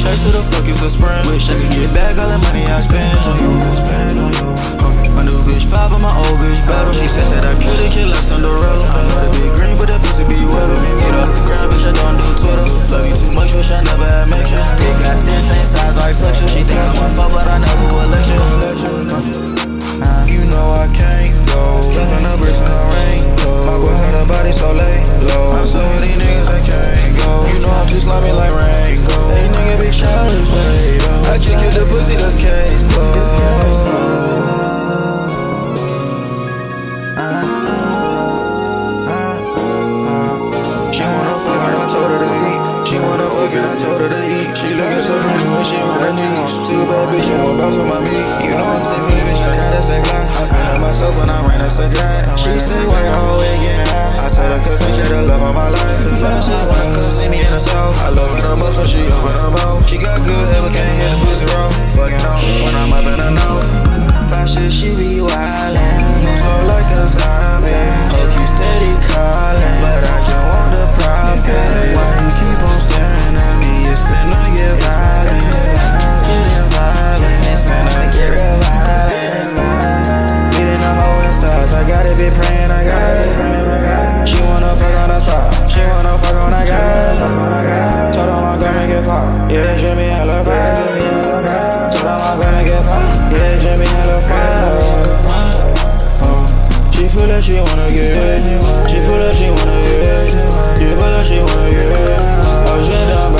Next to the fuck is a sprint. Wish I could get back all the money I spent on you. My new bitch five, but my old bitch battle. She said that I killed a kid like Cinderella. I know the big green, but that pussy be wetter. Get off the ground, bitch, I don't do Twitter. Love you too much, wish I never had mention. Still got 10 same size like flexion. She think I'm a fuck, but I never will let you. You know I can't go. Living the bricks in the rain. My boy had a body so late, low. I'm so with these niggas I can't go. You know I'm too slimy like Rango. Hey nigga be childish, wait up. I can't get the pussy, that's case closed. She wanna fuck and I told her to eat. She wanna fuck and I told her to eat. She looking so pretty when she on her knees. Too bad bitch, you won't bounce on my meat. You know I'm still feeling bitch, I gotta say fly. I feel like myself when I ran a cigarette. She said why you always getting high. I told her cause she had the love of my life. Fine shit wanna come see me in the south. I love her up so she open her mouth. She got good head but can't hit the pussy raw. Fucking on when I'm up in the north. Fine shit she be wildin'. Move slow like a zombie. Hope keep steady calling, but I just want the profit. Why you keep on staring at me? It's finna get violent. Getting violent, it's finna get real violent. Getting a hole inside, I gotta be praying, I gotta. She wanna fuck on the spot, she wanna fuck on the guy. Told her I'm gonna get far, yeah, Jimmy hella fire. Told her I'm gonna get far, yeah, Jimmy hella fire. She feel like she wanna get, she feel like she wanna get, she feel like she wanna get. Oh, she down.